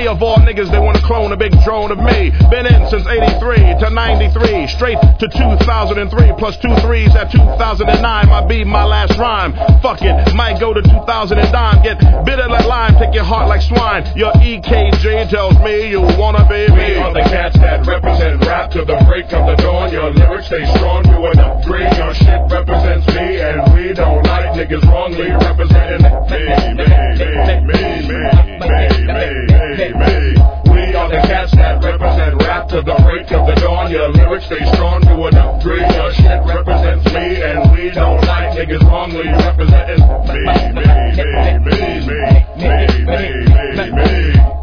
Me of all niggas, they wanna clone a big drone of me. Been in since 83 to 93, straight to 2003, plus 2 3s at 2009. My beat, my last rhyme. Fuck it, might go to 2000 and dime. Get bitter like lime, take your heart like swine. Your EKJ tells me you wanna be me. We are the cats that represent rap to the break of the dawn. Your lyrics stay strong to an upgrade. Your shit represents me, and we don't like niggas wrongly representing me. We are the cats that represent rap to the break of the dawn. Your lyrics stay strong to an upgrade. Your shit represents me, and we don't like niggas wrongly representing me.